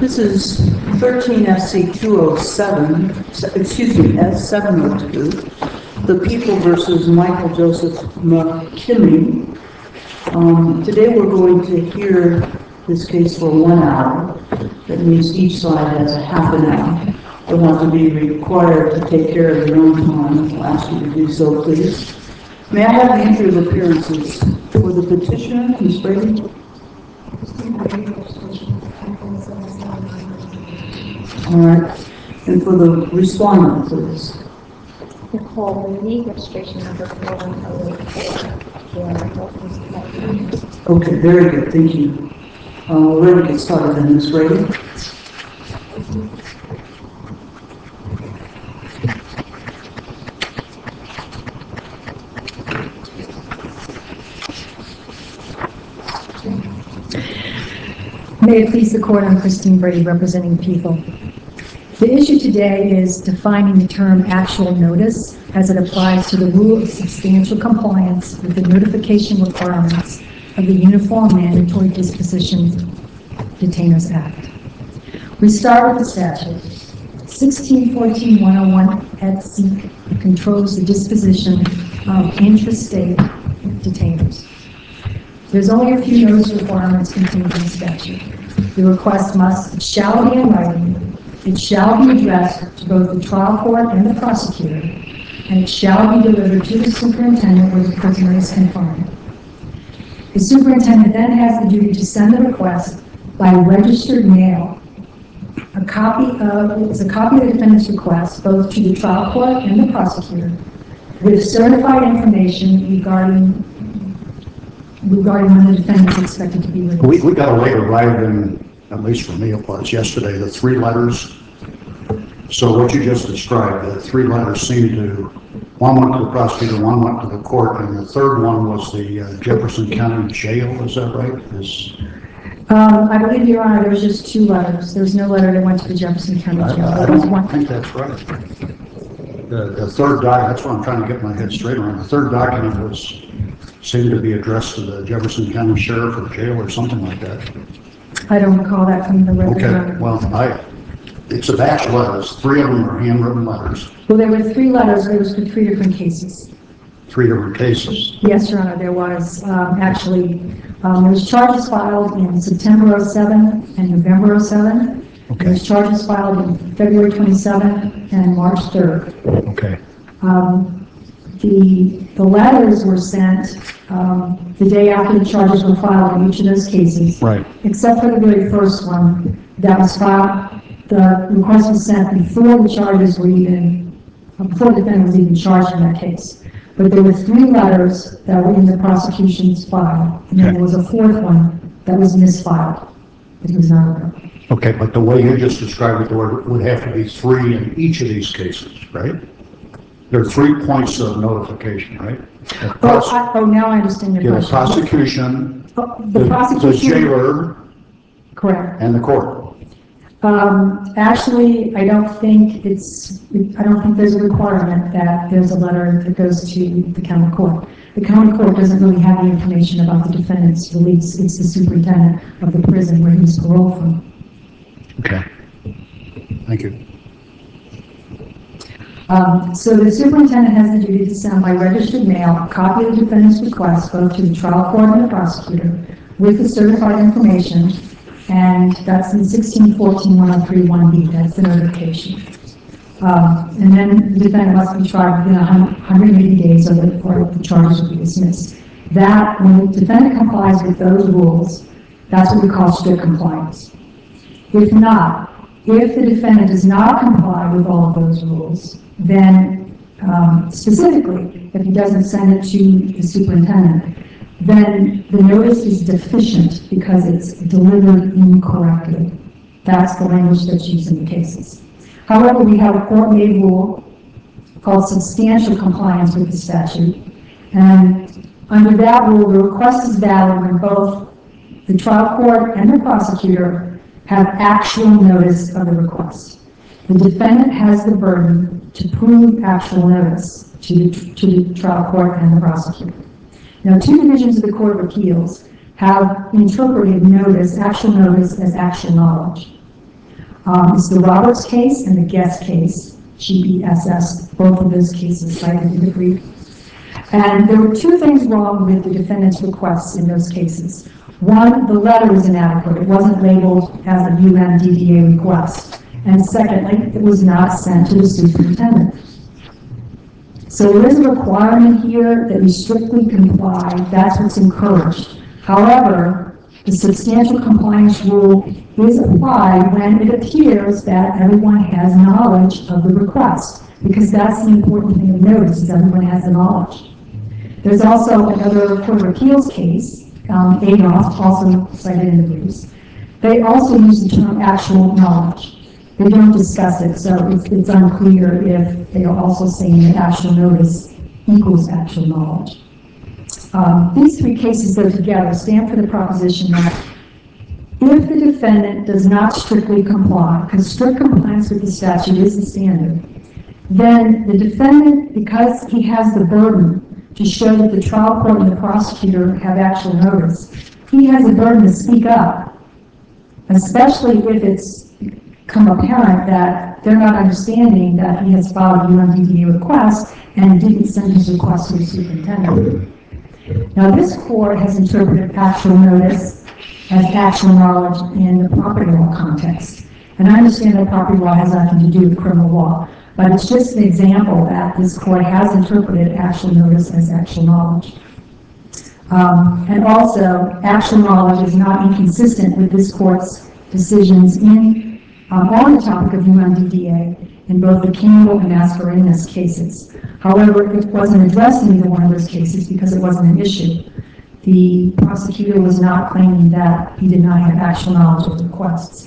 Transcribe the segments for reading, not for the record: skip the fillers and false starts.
This is 13 FC 207, excuse me, S702, the People versus Michael Joseph McKinley. Today we're going to hear this case for 1 hour. That means each side has a half an hour. You'll have to be required to take care of your own time. I'll ask you to do so, please. May I have the entry of appearances for the petitioner, Ms. Brady? All right. And for the respondent, please. Nicole Mooney, registration number 41084. Okay, very good. Thank you. We're ready to get started then, Ms. Brady. May it please the Court, I'm Christine Brady, representing People. The issue today is defining the term actual notice as it applies to the rule of substantial compliance with the notification requirements of the Uniform Mandatory Disposition Detainers Act. We start with the statute. 1614-101 et seq. Controls the disposition of intrastate detainers. There's only a few notice requirements contained in the statute. The request shall be in writing, it shall be addressed to both the trial court and the prosecutor, and it shall be delivered to the superintendent where the prisoner is confined. The superintendent then has the duty to send the request by registered mail. It's a copy of the defendant's request both to the trial court and the prosecutor with certified information regarding when the defendant is expected to be released. We got a late arrival, at least for me it was yesterday, the 3 letters. So what you just described, the 3 letters seemed to, one went to the prosecutor, one went to the court, and the third one was the Jefferson County Jail, is that right? I believe, Your Honor, there was just 2 letters. There was no letter that went to the Jefferson County Jail. I don't think that's right. The third document, that's what I'm trying to get my head straight around. The third document seemed to be addressed to the Jefferson County Sheriff or Jail or something like that. I don't recall that from the record. Okay, well, it's a batch of letters. 3 of them are handwritten letters. Well, there were 3 letters. There was for 3 different cases. 3 different cases? Yes, Your Honor, there was. There was charges filed in September 07 and November 07. Okay. There was charges filed in February 27 and March 3rd. Okay. The letters were sent the day after the charges were filed in each of those cases. Right. Except for the very first one that was filed. The request was sent before the charges were before the defendant was even charged in that case. But there were 3 letters that were in the prosecution's file, and then there was a 4th one that was misfiled. It was not aware of. Okay, but the way you just described it, there would have to be 3 in each of these cases, right? There are 3 points of notification, right? Now I understand your question. The prosecution, the prosecution, the jailer, correct, and the court. Actually, I don't think there's a requirement that there's a letter that goes to the county court. The county court doesn't really have the information about the defendant's release. It's the superintendent of the prison where he's paroled from. Okay. Thank you. So the superintendent has the duty to send by registered mail a copy of the defendant's request both to the trial court and the prosecutor with the certified information, and that's in 1614-103-1B. That's the notification. And then the defendant must be tried within 180 days or the charges will be dismissed. That, when the defendant complies with those rules, that's what we call strict compliance. If not, if the defendant does not comply with all of those rules, then specifically, if he doesn't send it to the superintendent, then the notice is deficient because it's delivered incorrectly. That's the language that's used in the cases. However, we have a court-made rule called substantial compliance with the statute, and under that rule, the request is valid when both the trial court and the prosecutor have actual notice of the request. The defendant has the burden to prove actual notice to the trial court and the prosecutor. Now, 2 divisions of the Court of Appeals have interpreted notice, actual notice, as actual knowledge. It's the Roberts case and the Guest case, GBSS, both of those cases cited in the brief. And there were two things wrong with the defendant's requests in those cases. One, the letter was inadequate. It wasn't labeled as a UMDDA request. And secondly, it was not sent to the superintendent. So there is a requirement here that we strictly comply. That's what's encouraged. However, the substantial compliance rule is applied when it appears that everyone has knowledge of the request, because that's the important thing to notice, is everyone has the knowledge. There's also another Court of Appeals case, Adolph, also cited in the briefs. They also use the term actual knowledge. They don't discuss it, so it's unclear if they are also saying that actual notice equals actual knowledge. These three cases, though, together stand for the proposition that if the defendant does not strictly comply, because strict compliance with the statute is the standard, then the defendant, because he has the burden to show that the trial court and the prosecutor have actual notice, he has a burden to speak up, especially if it's become apparent that they're not understanding that he has filed a UMDDA request and didn't send his request to the superintendent. Now, this court has interpreted actual notice as actual knowledge in the property law context. And I understand that property law has nothing to do with criminal law, but it's just an example that this court has interpreted actual notice as actual knowledge. And also, actual knowledge is not inconsistent with this court's decisions on the topic of UMDDA in both the Campbell and Mascarenas cases. However, it wasn't addressed in either one of those cases because it wasn't an issue. The prosecutor was not claiming that he did not have actual knowledge of the requests.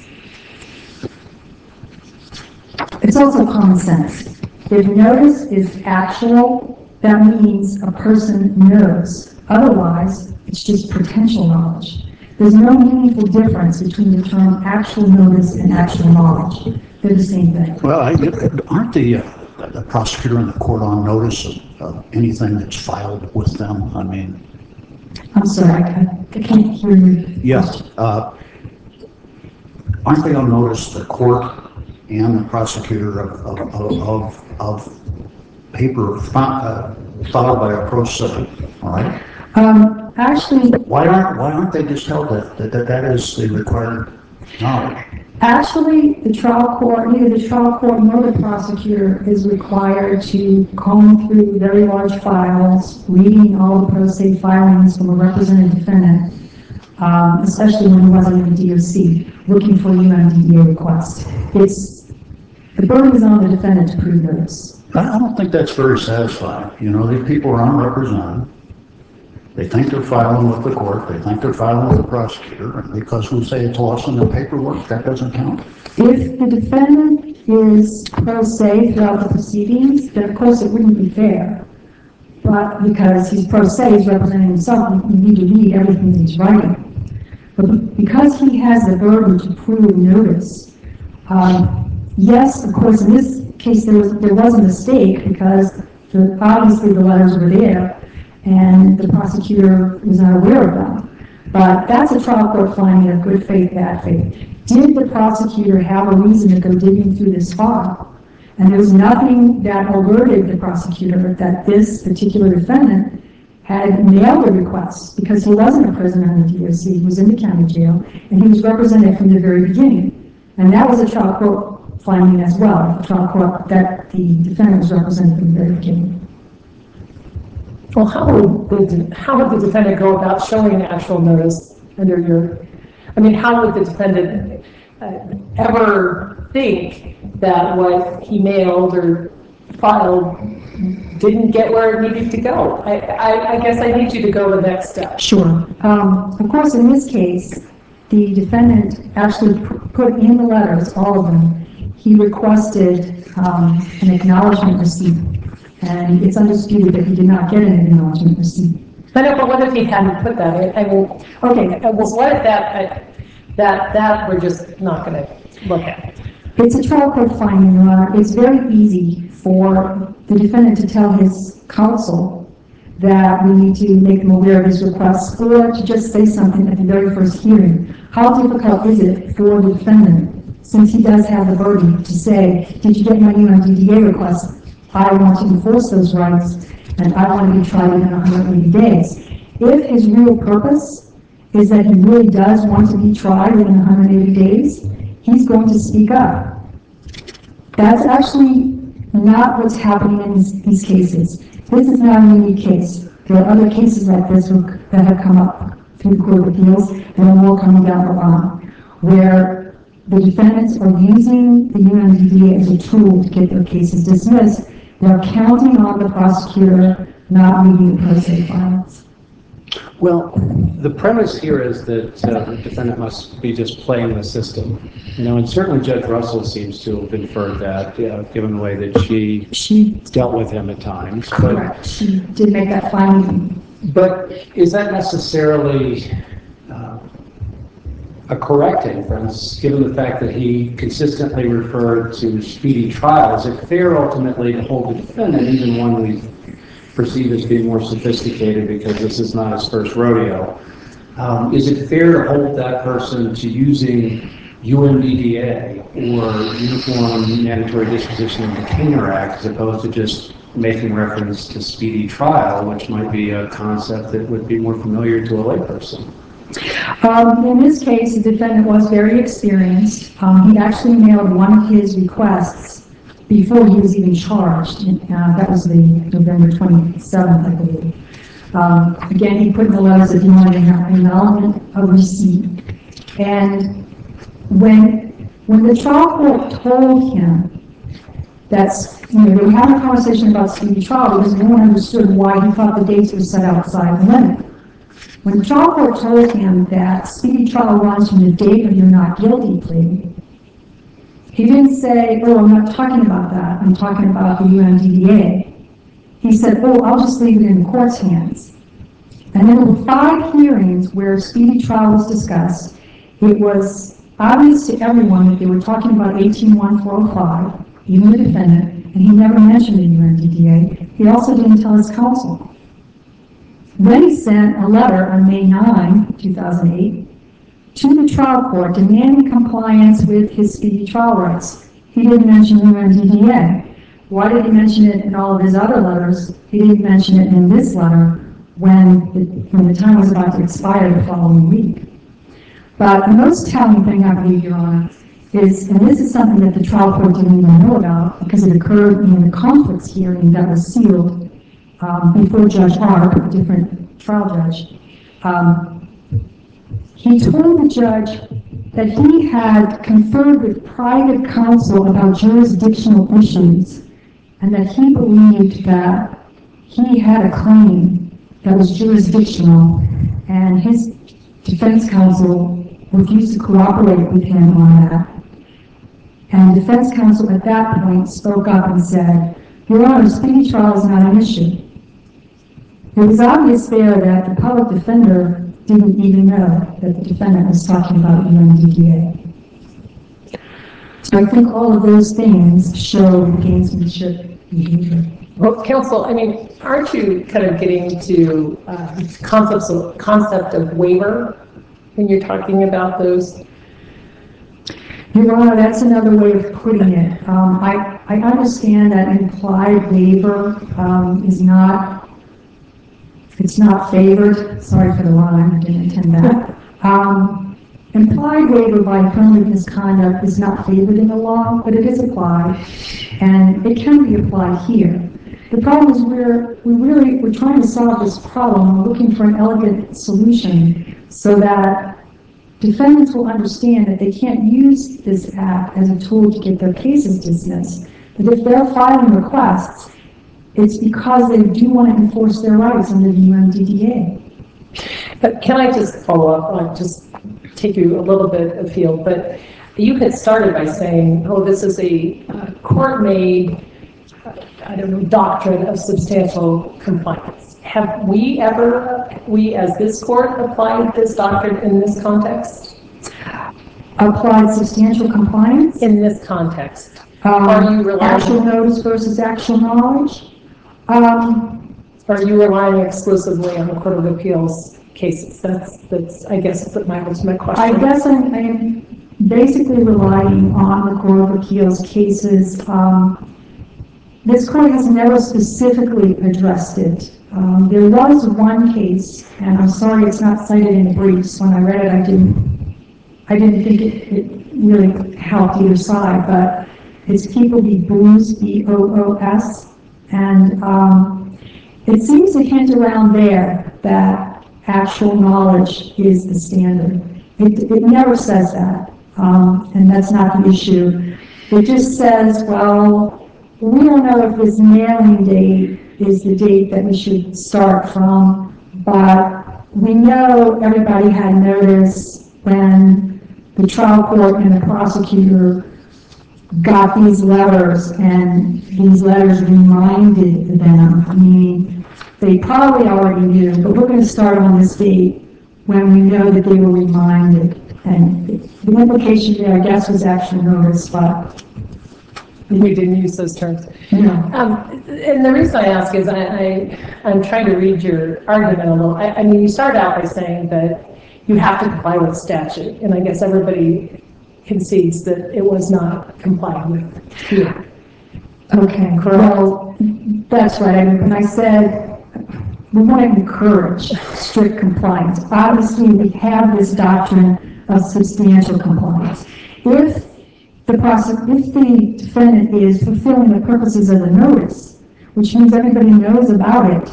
It's also common sense. If notice is actual, that means a person knows. Otherwise, it's just potential knowledge. There's no meaningful difference between the term actual notice and actual knowledge. They're the same thing. Well, aren't the prosecutor and the court on notice of anything that's filed with them? I mean... I'm sorry, I can't hear you. Yes. Aren't they on notice, the court and the prosecutor, of paper filed by a pro se, all right? Actually... Why aren't they just told that is the required knowledge? Actually, the trial court, neither the trial court nor the prosecutor is required to comb through very large files, reading all the pro se filings from a represented defendant, especially when he wasn't in the DOC, looking for a UMDDA request. The burden is on the defendant to prove those. I don't think that's very satisfying. You know, these people are unrepresented. They think they're filing with the court, they think they're filing with the prosecutor, and because we say it's lost in the paperwork, that doesn't count. If the defendant is pro se throughout the proceedings, then of course it wouldn't be fair. But because he's pro se, he's representing himself, you need to read everything he's writing. But because he has the burden to prove notice, yes, of course, in this case there was a mistake because obviously the letters were there, and the prosecutor was not aware of them. But that's a trial court finding of good faith, bad faith. Did the prosecutor have a reason to go digging through this file? And there was nothing that alerted the prosecutor that this particular defendant had mailed a request, because he wasn't a prisoner in the DOC, he was in the county jail, and he was represented from the very beginning. And that was a trial court finding as well, a trial court that the defendant was represented from the very beginning. Well, how would the defendant go about showing actual notice under your, how would the defendant ever think that what he mailed or filed didn't get where it needed to go? I guess I need you to go the next step. Sure. Of course, in this case, the defendant actually put in the letters, all of them, he requested an acknowledgement receipt. And it's undisputed that he did not get an acknowledgement receipt. But what if he hadn't put that in? Okay, well, what if that we're just not going to look at? It's a trial court finding, Your Honor. It's very easy for the defendant to tell his counsel that we need to make them aware of his request, or to just say something at the very first hearing. How difficult is it for the defendant since he does have the burden to say, did you get my UMDDA request? I want to enforce those rights, and I want to be tried within 180 days. If his real purpose is that he really does want to be tried within 180 days, he's going to speak up. That's actually not what's happening in these cases. This is not a unique case. There are other cases like this that have come up through the Court of Appeals, and there are more coming down the line, where the defendants are using the UMDDA as a tool to get their cases dismissed. They're counting on the prosecutor not meeting the pro se files. Well, the premise here is that the defendant must be just playing the system. And certainly Judge Russell seems to have inferred that, given the way that she dealt with him at times. Correct. She did make that finding. But is that necessarily a correct inference, given the fact that he consistently referred to speedy trial? Is it fair ultimately to hold the defendant, even one we perceive as being more sophisticated because this is not his first rodeo? Is it fair to hold that person to using UMDDA or Uniform Mandatory Disposition of Detainer Act as opposed to just making reference to speedy trial, which might be a concept that would be more familiar to a layperson? In this case, the defendant was very experienced. He actually mailed one of his requests before he was even charged. That was the November 27th, I believe. Again, he put in the letters that he wanted an acknowledgement of receipt. And when the trial court told him that, they were having a conversation about speedy trial because no one understood why he thought the dates were set outside the limit. When the trial court told him that speedy trial runs from the date of your not guilty plea, he didn't say, oh, I'm not talking about that. I'm talking about the UMDDA. He said, oh, I'll just leave it in the court's hands. And there were 5 hearings where speedy trial was discussed. It was obvious to everyone that they were talking about 18-1405, even the defendant, and he never mentioned the UMDDA. He also didn't tell his counsel. Then he sent a letter on May 9, 2008, to the trial court demanding compliance with his speedy trial rights. He didn't mention UMDDA. Why did he mention it in all of his other letters? He didn't mention it in this letter when the time was about to expire the following week. But the most telling thing, I believe, Your Honor, is, and this is something that the trial court didn't even know about because it occurred in the conflicts hearing that was sealed before Judge Arp, a different trial judge. He told the judge that he had conferred with private counsel about jurisdictional issues and that he believed that he had a claim that was jurisdictional, and his defense counsel refused to cooperate with him on that. And defense counsel at that point spoke up and said, Your Honor, speedy trial is not an issue. It was obvious there that the public defender didn't even know that the defendant was talking about UMDDA. So I think all of those things show gamesmanship behavior. Well, counsel, aren't you kind of getting to concept of waiver when you're talking about those? Your Honor, that's another way of putting it. I understand that implied waiver is not, it's not favored. Sorry for the rhyme, I didn't intend that. Implied waiver by affirmative misconduct is not favored in the law, but it is applied, and it can be applied here. The problem is we're trying to solve this problem. We're looking for an elegant solution so that defendants will understand that they can't use this act as a tool to get their cases dismissed. But if they're filing requests, it's because they do want to enforce their rights under the UMDDA. But can I just follow up on, just take you a little bit afield, but you had started by saying, oh, this is a court-made, doctrine of substantial compliance. Have we ever, as this court, applied this doctrine in this context? Applied substantial compliance? In this context. Are you relying actual notice versus actual knowledge? Are you relying exclusively on the Court of Appeals cases? That's I guess, my ultimate question. I guess I'm basically relying on the Court of Appeals cases. This court has never specifically addressed it. There was one case, and I'm sorry it's not cited in the briefs. When I read it, I didn't think it really helped either side, but it's People v. Boos, B-O-O-S, and it seems to hint around there that actual knowledge is the standard. It never says that, and that's not the issue. It just says, well, we don't know if this mailing date is the date that we should start from, but we know everybody had notice when the trial court and the prosecutor got these letters, and these letters reminded them. I mean, they probably already knew, but we're going to start on this date when we know that they were reminded. And the implication there, I guess, was actual notice, but we didn't use those terms. yeah. And the reason I ask is I'm trying to read your argument a little. I mean, you start out by saying that you have to comply with statute, and I guess everybody concedes that it was not complied with here. Okay, well, that's right. I mean, when I said we want to encourage strict compliance, obviously we have this doctrine of substantial compliance. If the defendant is fulfilling the purposes of the notice, which means everybody knows about it,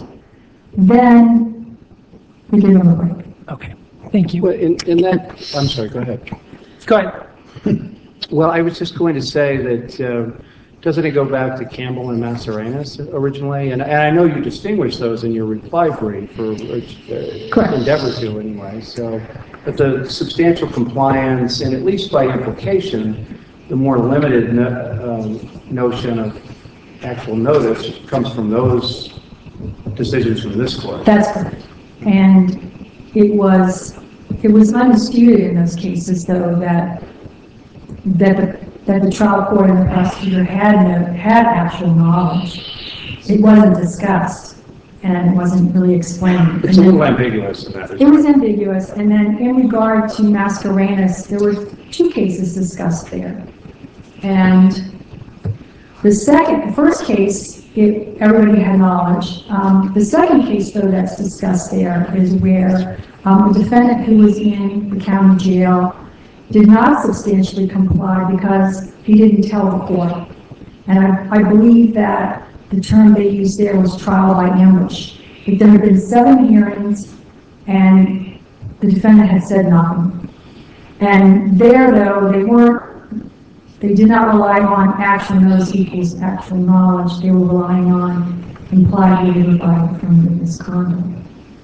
then we give them a break. Okay, thank you. Well, in that, I'm sorry, go ahead. Go ahead. Well, I was just going to say that, doesn't it go back to Campbell and Mascarenas originally? And I know you distinguished those in your reply brief, or endeavor to anyway. So, but the substantial compliance, and at least by implication, the more limited notion of actual notice comes from those decisions from this court. That's correct. And it was undisputed in those cases, though, that the trial court and the prosecutor had actual knowledge. It wasn't discussed, and it wasn't really explained. It's a little ambiguous in that respect. It was ambiguous, and then in regard to Mascarenas, there were two cases discussed there. And the first case, everybody had knowledge. The second case, though, that's discussed there is where the defendant who was in the county jail did not substantially comply because he didn't tell the court. And I believe that the term they used there was trial by ambush. If there had been 7 hearings and the defendant had said nothing. And there, though, they did not rely on actual notice equals actual knowledge. They were relying on implied waiver by affirmative misconduct.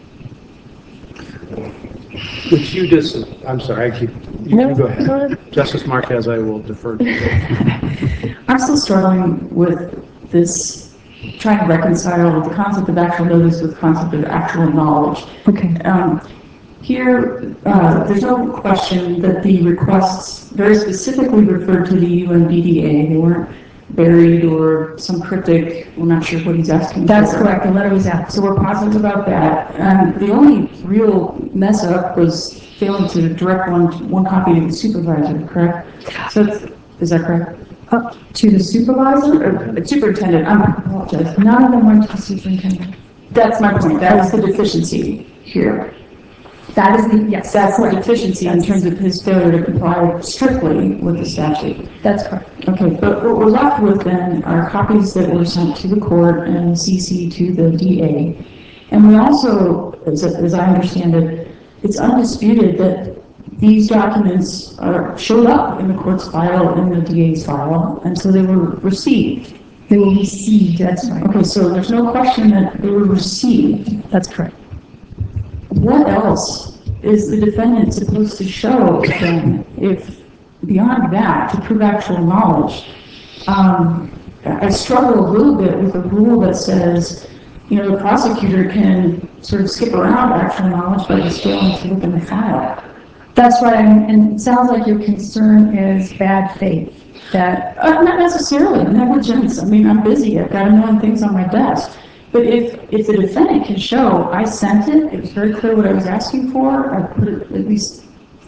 Which you just, I'm sorry, you go ahead. Justice Marquez, I will defer to you. I'm still struggling with this, trying to reconcile the concept of actual notice with the concept of actual knowledge. Okay. Here, there's no question that the requests very specifically referred to the UNBDA. They weren't buried or some cryptic, we're not sure what he's asking for. That's correct, the letter was out. So we're positive about that. The only real mess up was failing to direct one copy to the supervisor, correct? So is that correct? To the supervisor? Superintendent, I apologize. None of them went to the superintendent. That's my point. That was the deficiency here. That is yes. That's the deficiency in terms of his failure to comply strictly with the statute. That's correct. Okay, but what we're left with then are copies that were sent to the court and CC to the DA. And we also, as I understand it, it's undisputed that these documents showed up in the court's file, in the DA's file, and so they were received. They were received, that's right. Okay, so there's no question that they were received. That's correct. What else is the defendant supposed to show then, if beyond that, to prove actual knowledge? I struggle a little bit with a rule that says, the prosecutor can sort of skip around actual knowledge by just failing to look in the file. That's right, and it sounds like your concern is bad faith. That not necessarily negligence. I mean, I'm busy. I've got a million things on my desk. But if the defendant can show, I sent it, it was very clear what I was asking for, I put it at least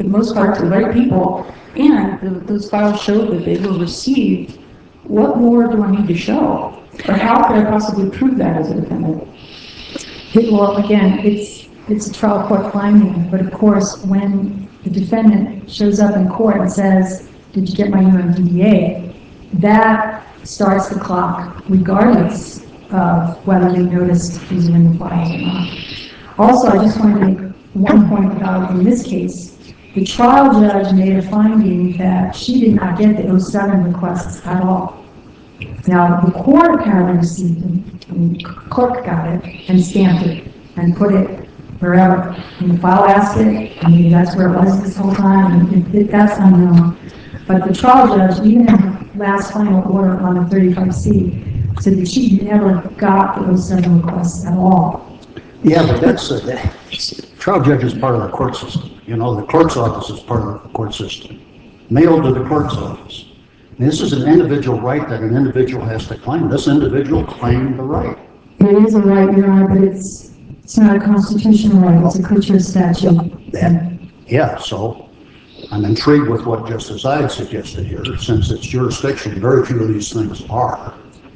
for the most part, to the right people, and those files showed that they were received, what more do I need to show? Or how could I possibly prove that as a defendant? Well, again, it's a trial court finding, but of course, when the defendant shows up in court and says, did you get my UMDDA? That starts the clock regardless of whether they noticed these were in the files or not. Also, I just want to make one point about, in this case, the trial judge made a finding that she did not get the 07 requests at all. Now, the court apparently received them, and the clerk got it and stamped it and put it wherever. And the file asked it, and maybe that's where it was this whole time, and that's unknown. But the trial judge, even in her last final order on the 35C, said that she never got the 07 requests at all. Yeah, but that's, trial judge is part of the court system. You know, the clerk's office is part of the court system. Mailed to the clerk's office. And this is an individual right that an individual has to claim. This individual claimed the right. It is a right, Your Honor, but it's not a constitutional right, it's a creature statute. Yeah, so I'm intrigued with what Justice Ide suggested here, since it's jurisdiction, very few of these things are,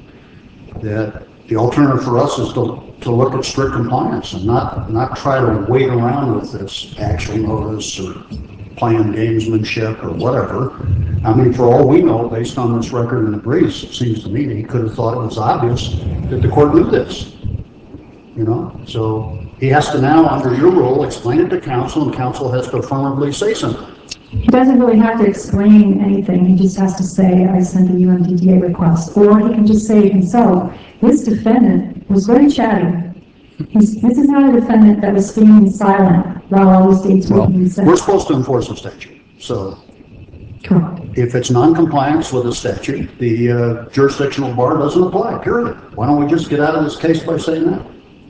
that the alternative for us is to look at strict compliance and not try to wait around with this actual notice or playing gamesmanship or whatever. I mean, for all we know, based on this record in the briefs, it seems to me that he could have thought it was obvious that the court knew this. You know, so he has to now, under your rule, explain it to counsel, and counsel has to affirmatively say something. He doesn't really have to explain anything, he just has to say, I sent a UMDDA request, or he can just say himself, this defendant was very chatty. This is not a defendant that was staying silent while all the states were being set. We're supposed to enforce the statute, so Correct. if it's non-compliance with the statute, the jurisdictional bar doesn't apply, period. Why don't we just get out of this case by saying that?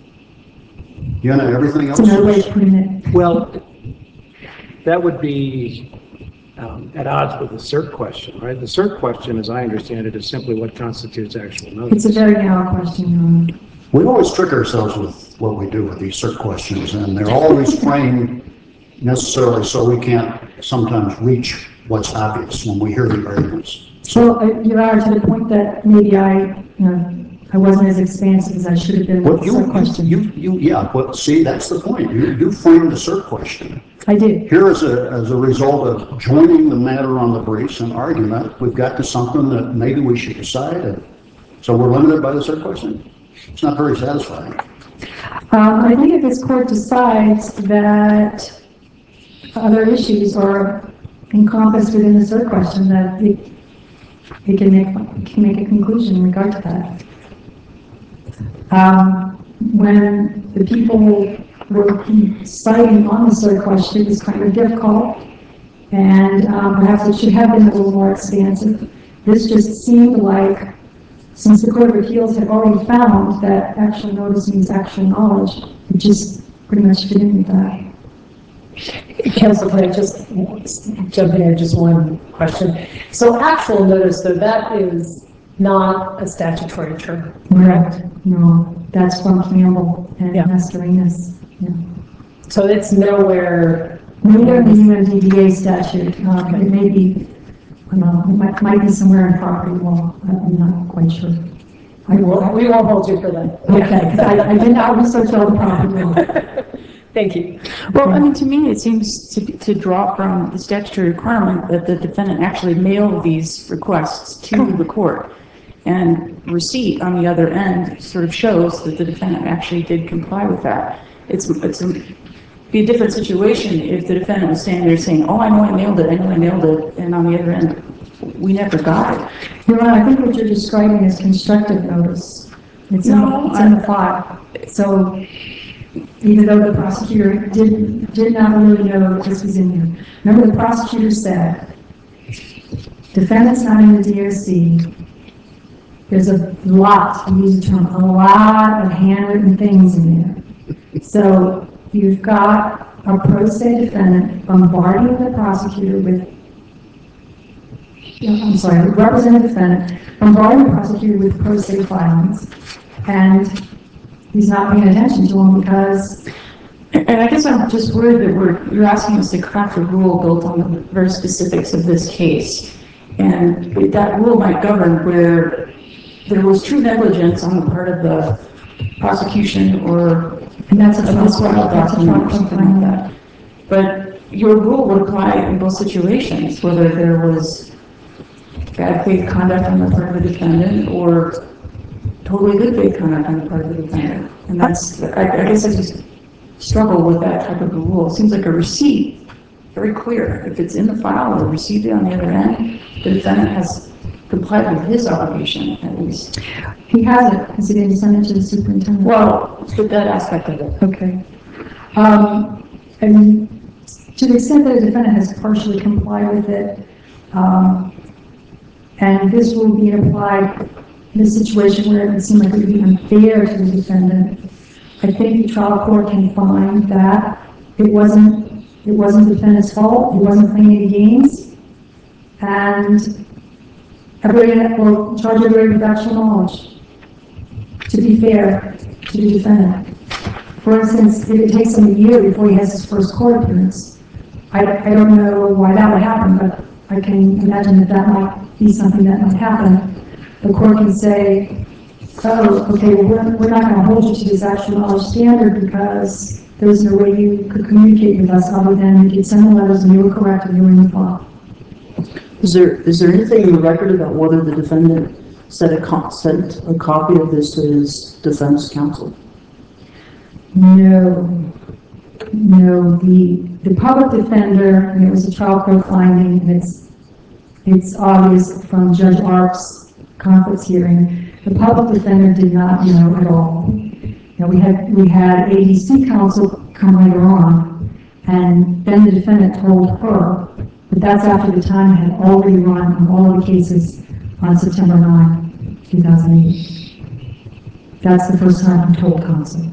You know, everything else It's another way is... of putting it. Well, that would be at odds with the cert question, right? The cert question, as I understand it, is simply what constitutes actual notice. It's a very narrow question, Your Honor. We always trick ourselves with what we do with these cert questions, and they're always framed necessarily so we can't sometimes reach what's obvious when we hear the arguments. So, Your Honor, to the point that maybe I wasn't as expansive as I should have been with the cert question. Yeah, well, see, that's the point. You framed the cert question. I did. Here, as a result of joining the matter on the briefs and argument, we've got to something that maybe we should decide. So we're limited by the cert question? It's not very satisfying. I think if this court decides that other issues are encompassed within the cert question, that it can make a conclusion in regard to that. When the people were citing on the cert question, it was kind of difficult, and perhaps it should have been a little more expansive. This just seemed like, since the Court of Appeals had already found that actual notice means actual knowledge, it just pretty much fit in with that. Counsel, can I just jump in here, just one question? So actual notice, though, that is not a statutory term, correct? No, that's from Campbell and Mascarenas. Yeah. So it's nowhere... Nowhere in the UMDDA statute. It may be, I don't know, it might be somewhere in property law. I'm not quite sure. We won't hold you for that. Okay, I did not research all the property law. Thank you. Well, I mean, to me, it seems to draw from the statutory requirement that the defendant actually mailed these requests to the court. And receipt, on the other end, sort of shows that the defendant actually did comply with that. It's be a different situation if the defendant was standing there saying, oh, I know I mailed it, and on the other end, we never got it. Your Honor, I think what you're describing is constructive notice. It's in the file. So even though the prosecutor did not really know that this was in here. Remember, the prosecutor said, defendant's not in the DOC. There's a lot, to use the term, a lot of handwritten things in there. So you've got a pro se defendant bombarding the prosecutor with, representative defendant bombarding the prosecutor with pro se filings, and he's not paying attention to them because And I guess I'm just worried that you're asking us to craft a rule built on the very specifics of this case. And that rule might govern where there was true negligence on the part of the prosecution or, And that's a that's what I'll that's a document or something like that. But your rule would apply in both situations, whether there was bad faith conduct on the part of the defendant or totally good faith conduct on the part of the defendant. And that's, I guess I just struggle with that type of a rule. It seems like a receipt, very clear. If it's in the file or received it on the other end, the defendant has complied with his obligation, at least. He hasn't, because he didn't send it to the superintendent. Well, let's put that aspect of it. Okay. And to the extent that a defendant has partially complied with it, and this will be applied in a situation where it would seem like it would be unfair to the defendant, I think the trial court can find that it wasn't the defendant's fault, he wasn't playing any games, and everybody will charge everybody with actual knowledge, to be fair to the defendant. For instance, if it takes him a year before he has his first court appearance, I don't know why that would happen, but I can imagine that that might be something that might happen. The court can say, oh, okay, well, we're not going to hold you to this actual knowledge standard because there was no way you could communicate with us other than you did send the letters and you were correct and you were in the file. Is there anything in the record about whether the defendant sent a copy of this to his defense counsel? No. The public defender, and it was a trial court finding, and it's obvious from Judge Ark's conference hearing, the public defender did not know at all. Now, we had ADC counsel come later on, and then the defendant told her, but that's after the time had already run on all of the cases on September 9, 2008. That's the first time he told counsel.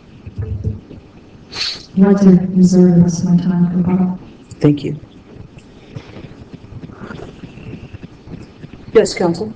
I'd like to reserve the rest of my time for Bob. Thank you. Yes, counsel.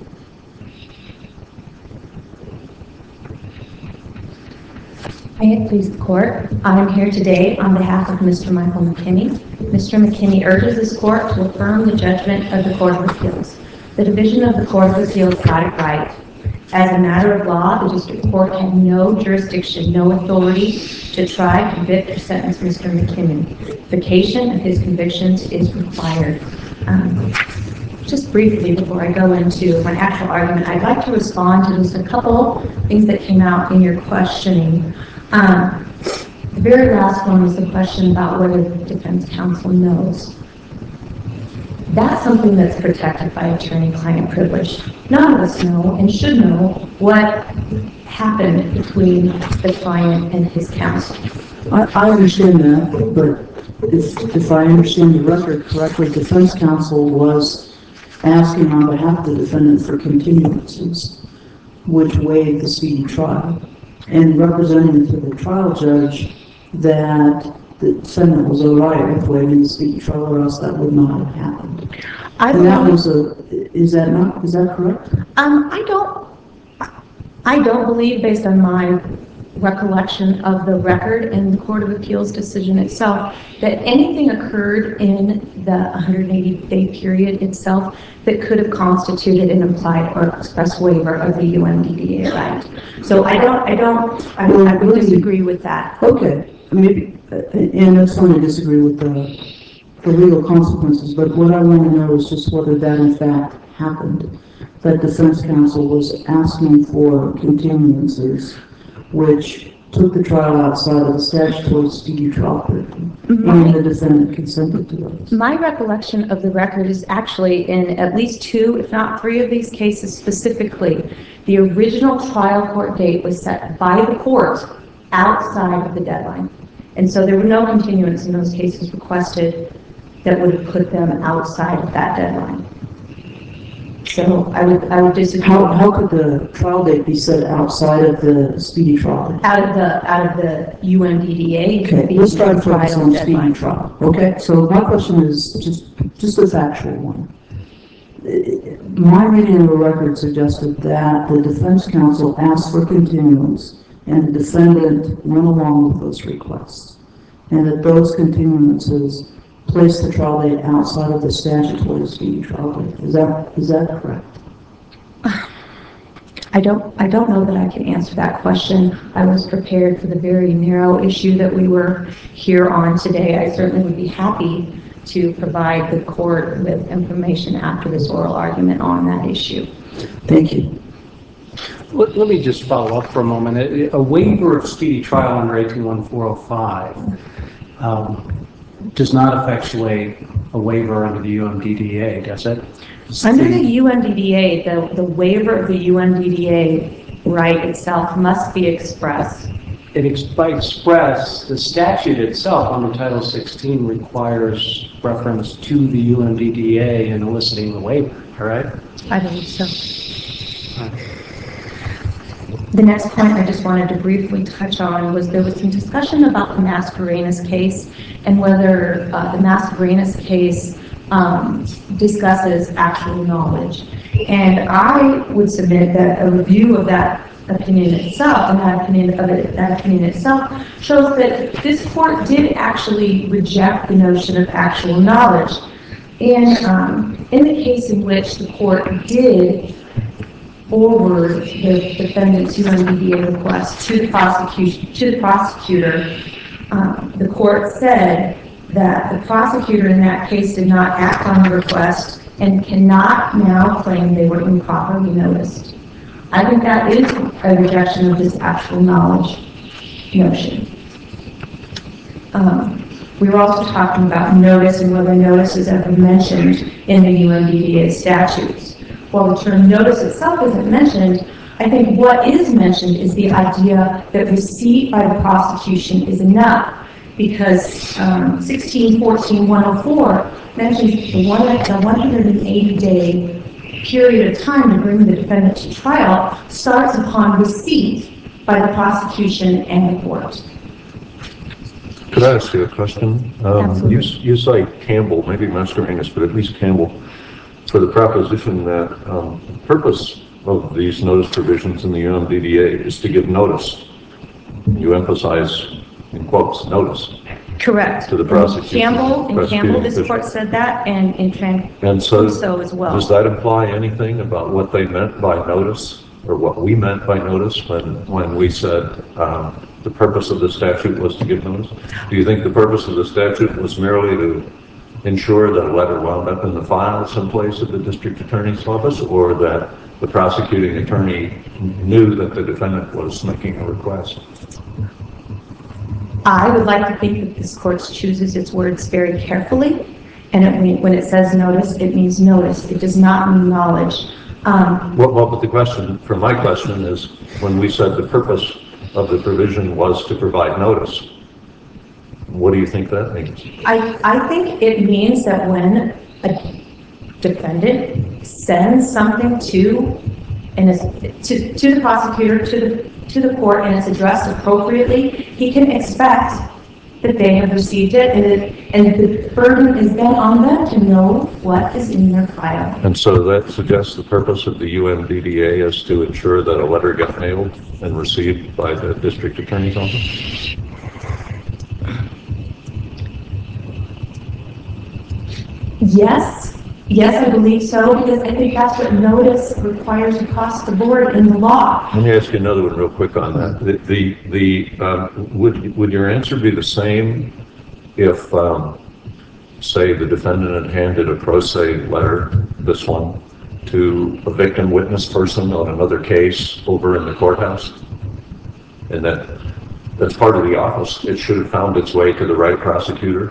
May it please the court, I am here today on behalf of Mr. Michael McKinney. Mr. McKinney urges this court to affirm the judgment of the Court of Appeals. The division of the Court of Appeals got it right. As a matter of law, the district court had no jurisdiction, no authority to try, convict, or sentence Mr. McKinney. Vacation of his convictions is required. Just briefly, before I go into my actual argument, I'd like to respond to just a couple things that came out in your questioning. The very last one was the question about whether the defense counsel knows. That's something that's protected by attorney-client privilege. None of us know and should know what happened between the client and his counsel. I understand that, but if I understand the record correctly, defense counsel was asking on behalf of the defendant for continuances, which waived the speedy trial, and representing to the trial judge that the defendant was all right with waiving the speedy trial, or else that would not have happened. Is that correct? I don't believe, based on my recollection of the record and the Court of Appeals decision itself, that anything occurred in the 180-day period itself that could have constituted an implied or express waiver of the UMDDA right. So I would disagree with that. Okay, maybe, and that's fine to disagree with the legal consequences, but what I want to know is just whether that in fact happened, that defense counsel was asking for continuances, which took the trial outside of the statutory speedy trial period, and the defendant consented to those. My recollection of the record is actually in at least 2, if not 3 of these cases specifically, the original trial court date was set by the court outside of the deadline. And so there were no continuance in those cases requested that would have put them outside of that deadline. So I would disagree. How could the trial date be set outside of the speedy trial? Out of the UMDDA. Okay, let's try to focus on speedy trial. Okay, so my question is just a factual one. My reading of the record suggested that the defense counsel asked for continuance and the defendant went along with those requests. and that those continuances place the trial date outside of the statutory speedy trial date. Is that correct? I don't know that I can answer that question. I was prepared for the very narrow issue that we were here on today. I certainly would be happy to provide the court with information after this oral argument on that issue. Thank you. Let me just follow up for a moment. A waiver of speedy trial under 181405 does not effectuate a waiver under the UMDDA, does it? Under the UMDDA, the waiver of the UMDDA right itself must be expressed. By express, the statute itself under Title 16 requires reference to the UMDDA in eliciting the waiver, correct? I believe so. The next point I just wanted to briefly touch on was there was some discussion about the Mascarenas case and whether the Mascarenas case discusses actual knowledge. And I would submit that a review of that opinion itself, and that opinion itself, shows that this court did actually reject the notion of actual knowledge. And in the case in which the court did forward the defendant's UMDDA request to the prosecutor, the court said that the prosecutor in that case did not act on the request and cannot now claim they were improperly noticed. I think that is a rejection of this actual knowledge notion. We were also talking about notice and whether notice is ever mentioned in the UMDDA statutes. While the term notice itself isn't mentioned, I think what is mentioned is the idea that receipt by the prosecution is enough, because 1614-104 mentions the 180-day period of time to bring the defendant to trial starts upon receipt by the prosecution and the court. Could I ask you a question? Absolutely. You cite Campbell, maybe Mascarenas, but at least Campbell, for the proposition that the purpose of these notice provisions in the UMDDA is to give notice. You emphasize, in quotes, notice. Correct. To the prosecution. In Campbell, this court said that, and in so as well. Does that imply anything about what they meant by notice, or what we meant by notice when we said the purpose of the statute was to give notice? Do you think the purpose of the statute was merely to ensure that a letter wound up in the file someplace at the district attorney's office, or that the prosecuting attorney knew that the defendant was making a request? I would like to think that this court chooses its words very carefully, and when it says notice, it means notice. It does not mean knowledge. But the question, from my question, is when we said the purpose of the provision was to provide notice, what do you think that means? I think it means that when a defendant sends something to the prosecutor, to the court, and it's addressed appropriately, he can expect that they have received it, and the burden is then on them to know what is in their file. And so that suggests the purpose of the UMDDA is to ensure that a letter got mailed and received by the district attorney's office? Yes, I believe so, because I think that's what notice requires across the board in the law. Let me ask you another one real quick on that. Would your answer be the same if, say, the defendant had handed a pro se letter, this one, to a victim witness person on another case over in the courthouse, and that's part of the office? It should have found its way to the right prosecutor?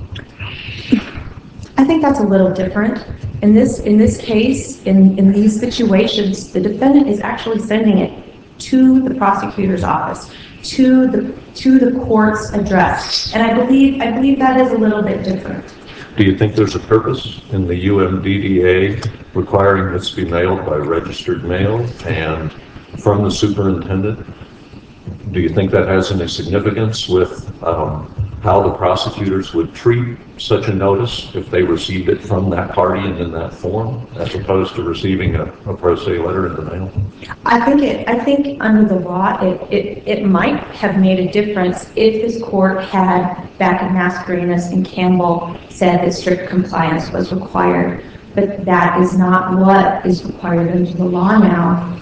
I think that's a little different. In this case, in these situations, the defendant is actually sending it to the prosecutor's office, to the court's address, and I believe that is a little bit different. Do you think there's a purpose in the UMDDA requiring this be mailed by registered mail and from the superintendent? Do you think that has any significance with how the prosecutors would treat such a notice if they received it from that party and in that form, as opposed to receiving a pro se letter in the mail? I think under the law, it might have made a difference if this court had, back in Mascarenas and Campbell, said that strict compliance was required. But that is not what is required under the law now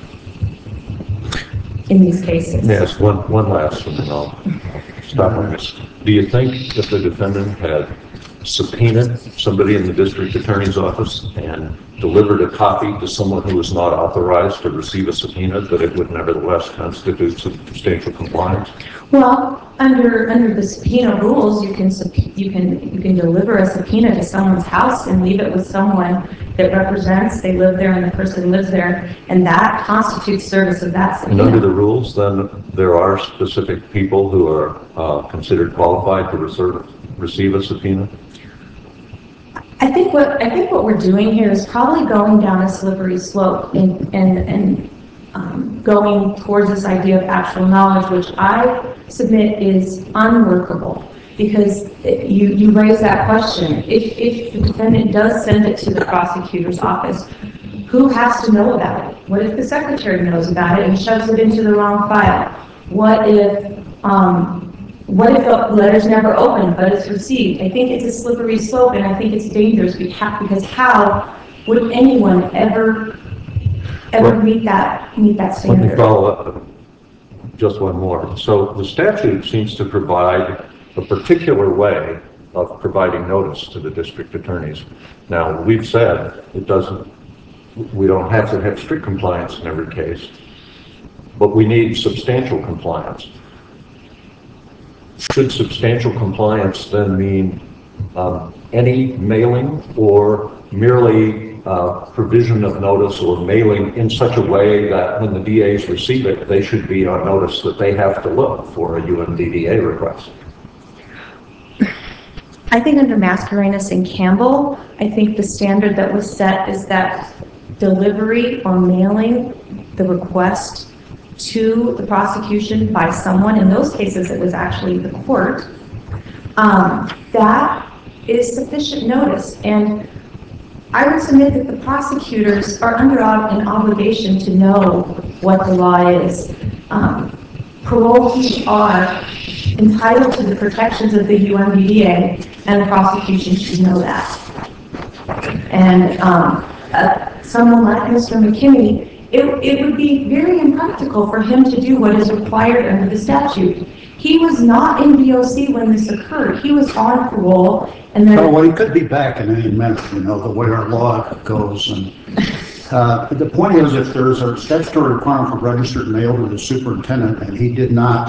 in these cases. Yes, one last one, and I'll stop on this. Do you think if the defendant had subpoenaed somebody in the district attorney's office and delivered a copy to someone who was not authorized to receive a subpoena, that it would nevertheless constitute substantial compliance? Well, under the subpoena rules, you can deliver a subpoena to someone's house and leave it with someone that represents, they live there and the person lives there, and that constitutes service of that subpoena. And under the rules, then, there are specific people who are considered qualified to receive a subpoena? I think what we're doing here is probably going down a slippery slope and going towards this idea of actual knowledge, which I submit is unworkable. Because you raise that question, if the defendant does send it to the prosecutor's office, who has to know about it? What if the secretary knows about it and shoves it into the wrong file? What if the letter's never opened but it's received? I think it's a slippery slope, and I think it's dangerous because how would anyone ever meet that standard? Let me follow up just one more. So the statute seems to provide a particular way of providing notice to the district attorneys. Now, we've said we don't have to have strict compliance in every case, but we need substantial compliance. Should substantial compliance then mean any mailing, or merely provision of notice or mailing in such a way that when the DAs receive it, they should be on notice that they have to look for a UMDDA request? I think under Mascarenas and Campbell, I think the standard that was set is that delivery or mailing the request to the prosecution by someone, in those cases it was actually the court, that is sufficient notice. And I would submit that the prosecutors are under an obligation to know what the law is. Parolees are entitled to the protections of the UMDDA, and the prosecution should know that. And someone like Mr. McKinney, it would be very impractical for him to do what is required under the statute. He was not in DOC when this occurred. He was on parole, and then... Well, he could be back in any minute, the way our law goes. And the point is, if there's a statutory requirement for registered mail to the superintendent, and he did not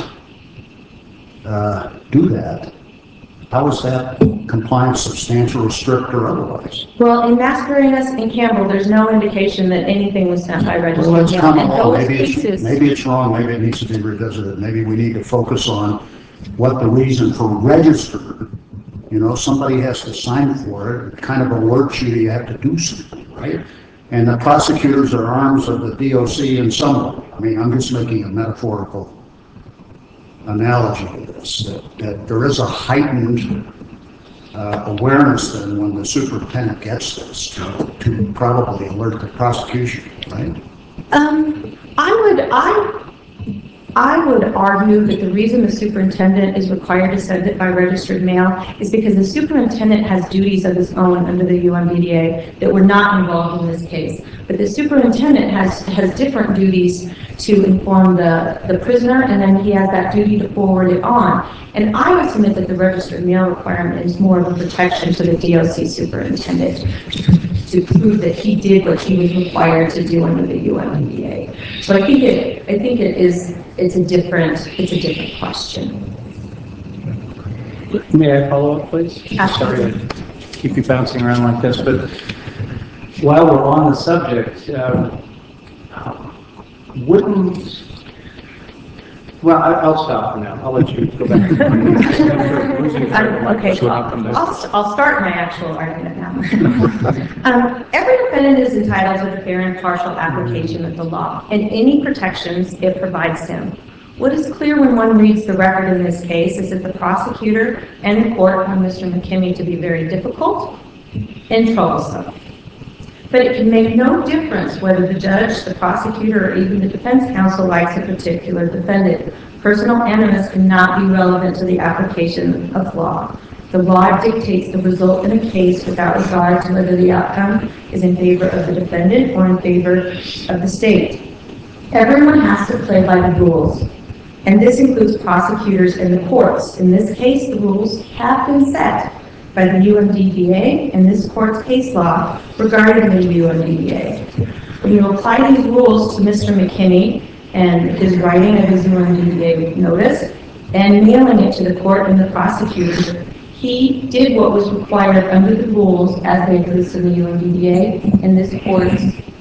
do that, how is that compliance substantial, strict, or otherwise? Well, in Mascarenas and Campbell, there's no indication that anything was sent by registered Well, let's mail. come And along. those Maybe it's wrong. Maybe it needs to be revisited. Maybe we need to focus on what the reason for registered. Somebody has to sign for it. It kind of alerts you have to do something, right? And the prosecutors are arms of the DOC in some way. I mean, I'm just making a metaphorical analogy to this, that there is a heightened awareness then when the superintendent gets this to probably alert the prosecution, right? I would argue that the reason the superintendent is required to send it by registered mail is because the superintendent has duties of his own under the UMDDA that were not involved in this case. But the superintendent has different duties to inform the prisoner, and then he has that duty to forward it on. And I would submit that the registered mail requirement is more of a protection to the DOC superintendent to prove that he did what he was required to do under the UMDDA. So I think it's a different question. May I follow up, please? Absolutely. Sorry to keep you bouncing around like this, but while we're on the subject, I'll stop for now. I'll let you go back. Okay, I'll start my actual argument now. Every defendant is entitled to the fair and impartial application of the law and any protections it provides him. What is clear when one reads the record in this case is that the prosecutor and the court found Mr. McKinney to be very difficult and troublesome. But it can make no difference whether the judge, the prosecutor, or even the defense counsel likes a particular defendant. Personal animus cannot be relevant to the application of law. The law dictates the result in a case without regard to whether the outcome is in favor of the defendant or in favor of the state. Everyone has to play by the rules, and this includes prosecutors and the courts. In this case, the rules have been set by the UMDDA and this court's case law regarding the UMDDA. When you apply these rules to Mr. McKinney and his writing of his UMDDA notice and mailing it to the court and the prosecutor, he did what was required under the rules as they exist in the UMDDA and this court's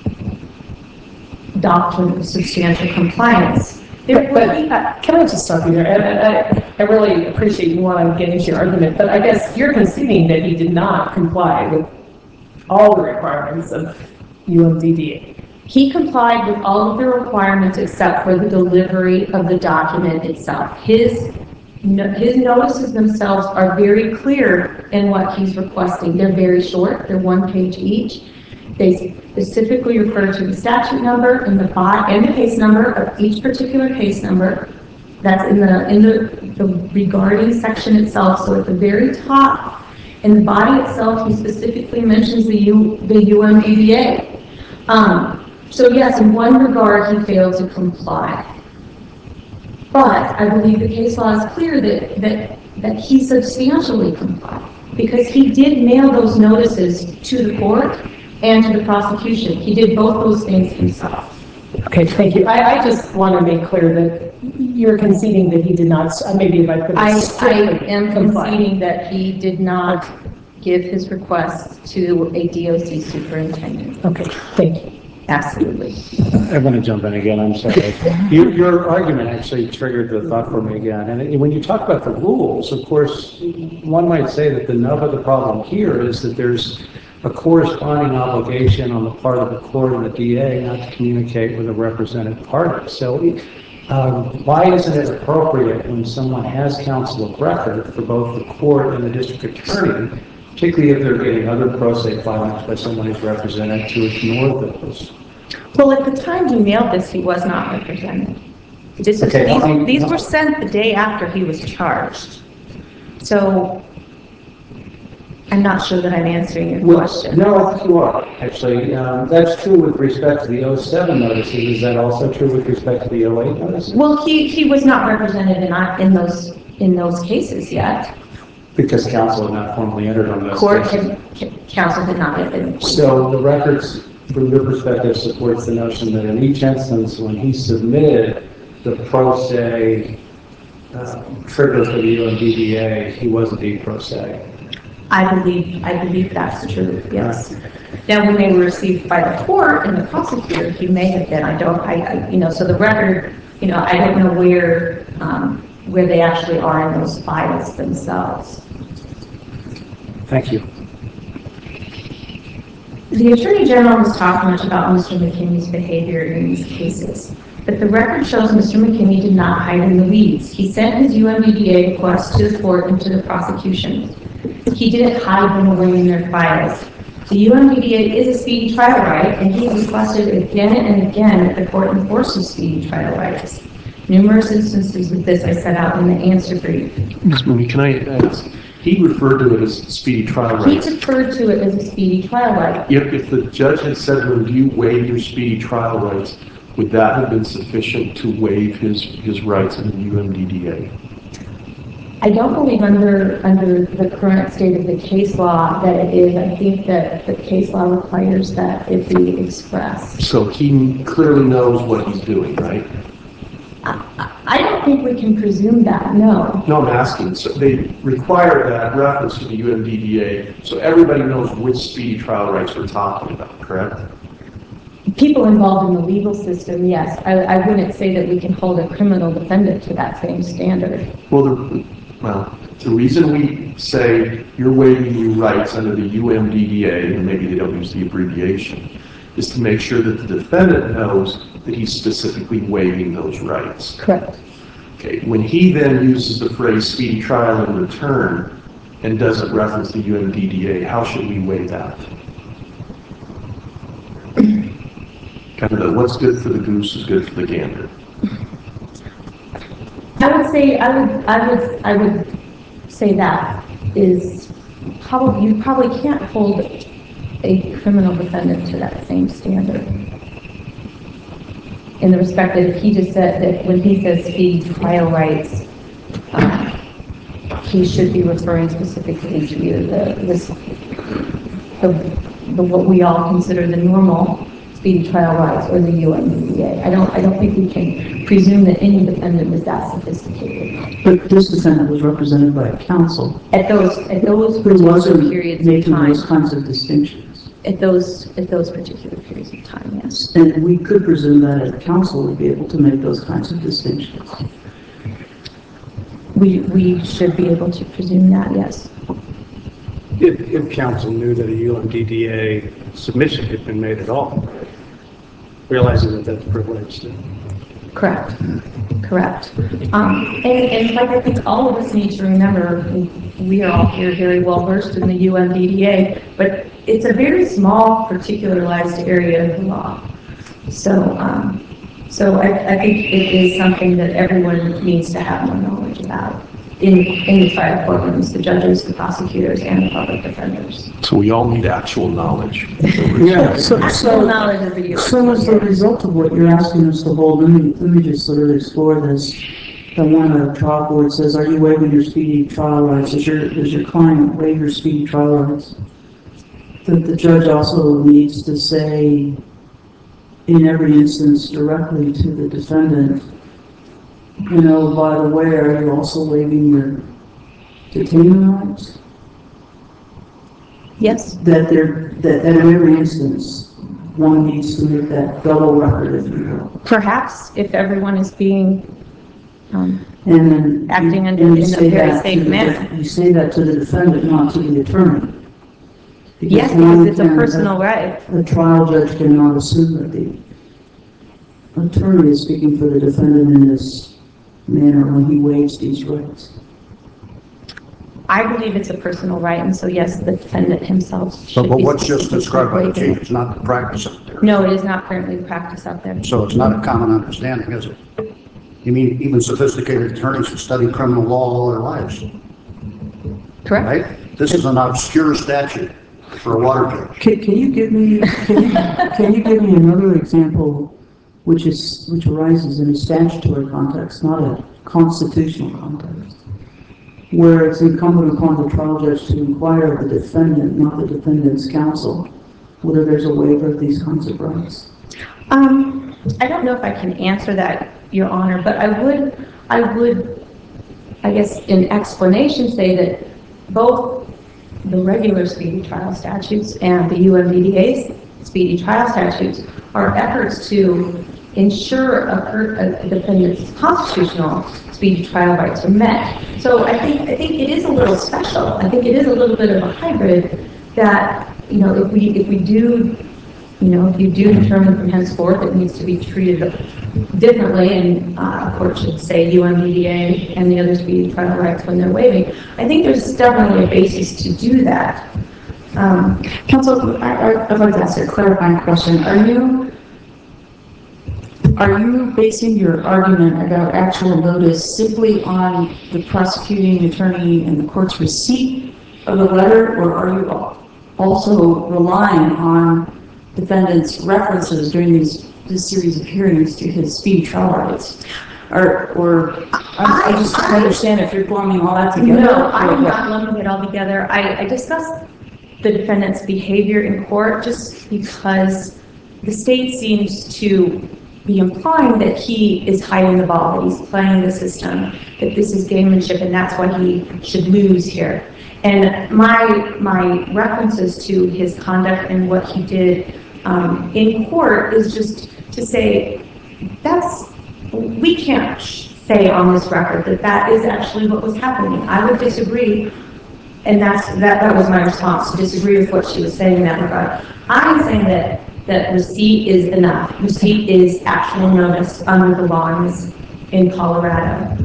doctrine of substantial compliance. Can I just stop you there? And I really appreciate you want to get into your argument, but I guess you're conceding that he did not comply with all the requirements of UMDDA. He complied with all of the requirements except for the delivery of the document itself. His notices themselves are very clear in what he's requesting. They're very short. They're 1 page each. They specifically refer to the statute number and the case number of each particular case number. That's in the regarding section itself. So at the very top, in the body itself, he specifically mentions the UMDDA. So yes, in one regard, he failed to comply. But I believe the case law is clear that he substantially complied because he did mail those notices to the court and to the prosecution. He did both those things himself. Okay, thank you. I just want to make clear that you're conceding that he did not, maybe if I could. I am conceding that he did not give his request to a DOC superintendent. Okay, thank you. Absolutely. I want to jump in again, I'm sorry. Your argument actually triggered the thought for me again. And when you talk about the rules, of course, one might say that the nub of the problem here is that there's a corresponding obligation on the part of the court and the DA not to communicate with a represented party. So why isn't it appropriate when someone has counsel of record for both the court and the district attorney, particularly if they're getting other pro se filings by someone who's represented, to ignore those? Well, at the time he mailed this, he was not represented. These were sent the day after he was charged. So I'm not sure that I'm answering your question. No, I think you are, actually. That's true with respect to the 07 notices. Is that also true with respect to the 08 notices? Well, he was not represented in those cases yet. Because counsel had not formally entered on those cases. Counsel had not been. So the records, from your perspective, supports the notion that in each instance, when he submitted the pro se trigger for the UMDDA, he was indeed pro se. I believe that's true, yes. Right. Now, when they were received by the court and the prosecutor, he may have been. So the record, I don't know where they actually are in those files themselves. Thank you. The Attorney General has talked much about Mr. McKinney's behavior in these cases, but the record shows Mr. McKinney did not hide in the weeds. He sent his UMDDA request to the court and to the prosecution. He didn't hide them away in their files. The UMDDA is a speedy trial right, and he requested again and again that the court enforces speedy trial rights. Numerous instances of this I set out in the answer brief. Ms. Mooney, can I ask? He referred to it as speedy trial rights. He referred to it as a speedy trial right. If the judge had said to him, do you waive your speedy trial rights, would that have been sufficient to waive his rights in the UMDDA? I don't believe under the current state of the case law that it is. I think that the case law requires that it be expressed. So he clearly knows what he's doing, right? I don't think we can presume that, no. No, I'm asking. So they require that reference to the UMDDA so everybody knows which speedy trial rights we're talking about, correct? People involved in the legal system, yes. I wouldn't say that we can hold a criminal defendant to that same standard. Well, the reason we say you're waiving your rights under the UMDDA, and maybe they don't use the abbreviation, is to make sure that the defendant knows that he's specifically waiving those rights. Correct. Okay, when he then uses the phrase speedy trial and return and doesn't reference the UMDDA, how should we weigh that? Kind of the what's good for the goose is good for the gander. I would say that is probably, you probably can't hold a criminal defendant to that same standard. In the respect that he just said that when he says speedy trial rights, he should be referring specifically to what we all consider the normal speedy trial rights or the UMDDA. I don't think we can presume that any defendant is that sophisticated. But this defendant was represented by counsel. At those Who particular wasn't periods of making time. those kinds of distinctions. At those particular periods of time, yes. And we could presume that a counsel would be able to make those kinds of distinctions. We should be able to presume that, yes. If counsel knew that a UMDDA submission had been made at all, realizing that that's privileged. Correct. Correct. And like I think all of us need to remember, we are all here very well versed in the UMDDA, but it's a very small, particularized area of the law. So I think it is something that everyone needs to have more knowledge about in the trial courtrooms, the judges, the prosecutors, and the public defenders. So we all need actual knowledge. Yeah, Actual knowledge of the UMDDA. So as the result of what you're asking us to hold, let me just sort of explore this. The one of the trial court says, are you waiving your speedy trial rights? Does your client waive your speedy trial rights? The judge also needs to say, in every instance, directly to the defendant, you know, by the way, are you also waiving your detainment rights? Yes. That in every instance, one needs to make that double record, if you will. Perhaps if everyone is being And then acting in a very safe manner. You say that to the defendant, not to the attorney. Yes, because it's a personal right. A trial judge cannot assume that the attorney is speaking for the defendant in this manner when he waives these rights. I believe it's a personal right, and so yes, the defendant himself should But be what's just described by the waiving chief is not the practice out there. No, it is not currently the practice out there. So it's not a common understanding, is it? You mean even sophisticated attorneys who study criminal law all their lives, Correct. right? This is an obscure statute for a water judge. Can you give me another example which arises in a statutory context, not a constitutional context, where it's incumbent upon the trial judge to inquire of the defendant, not the defendant's counsel, whether there's a waiver of these kinds of rights? I don't know if I can answer that, Your Honor, but I would, I guess, in explanation, say that both the regular speedy trial statutes and the UMDDA's speedy trial statutes are efforts to ensure a defendant's constitutional speedy trial rights are met. So I think it is a little special. I think it is a little bit of a hybrid that, you know, if we do, you know, if you do determine from henceforth it needs to be treated differently, and a court should say UMDDA and the other speedy trial rights when they're waiving, I think there's definitely a basis to do that. Counsel, I'd like to ask a clarifying question. Are you basing your argument about actual notice simply on the prosecuting attorney and the court's receipt of the letter, or are you also relying on defendant's references during this series of hearings to his speedy trial rights? I just don't understand if you're lumping all that together. No, I'm not lumping it all together. I discussed the defendant's behavior in court just because the state seems to be implying that he is hiding the ball, that he's playing the system, that this is gamemanship, and that's why he should lose here. And my references to his conduct and what he did in court is just to say we can't say on this record that is actually what was happening. I would disagree, and that was my response, to disagree with what she was saying in that regard. I'm saying that receipt is enough. Receipt is actual notice under the law in Colorado.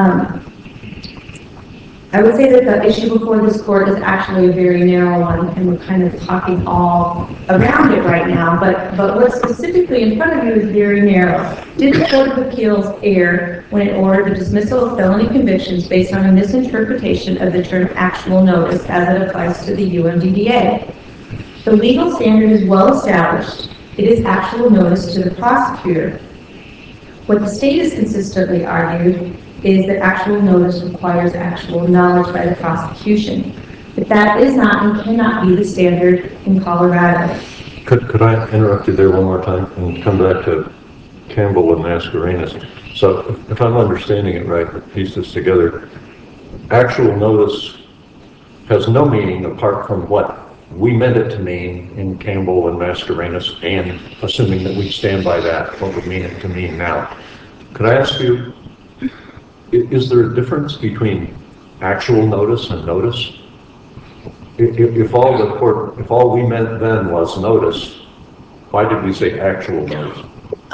I would say that the issue before this court is actually a very narrow one, and we're kind of talking all around it right now, but what's specifically in front of you is very narrow. Did the Court of Appeals err when it ordered the dismissal of felony convictions based on a misinterpretation of the term actual notice as it applies to the UMDDA? The legal standard is well established. It is actual notice to the prosecutor. What the state has consistently argued is that actual notice requires actual knowledge by the prosecution. But that is not and cannot be the standard in Colorado. Could I interrupt you there one more time and come back to Campbell and Mascarenas? So if I'm understanding it right, to piece this together, actual notice has no meaning apart from what we meant it to mean in Campbell and Mascarenas, and assuming that we stand by that, what we mean it to mean now. Could I ask you, is there a difference between actual notice and notice? If all we meant then was notice, why did we say actual notice?